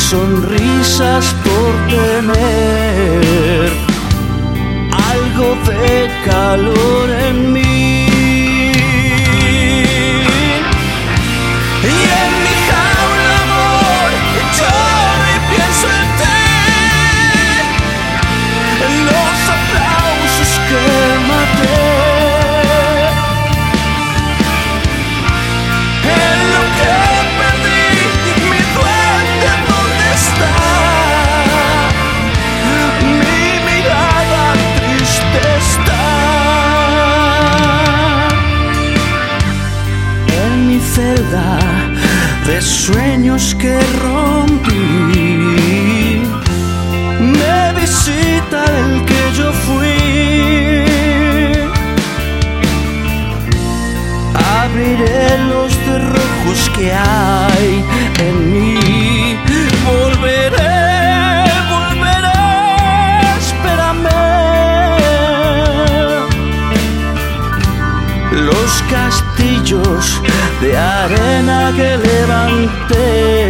sonrisas por tener algo de calor en mí. Y en mi jaula, amor, yo ni pienso en ti, en los aplausos que maté, en lo que perdí, mi duende, ¿dónde está? Mi mirada triste está. En mi celda de sueños que rompí, me visita el que yo fui. Abriré los cerrojos que hay en mí. Volveré, espérame. Los castillos de arena que levanté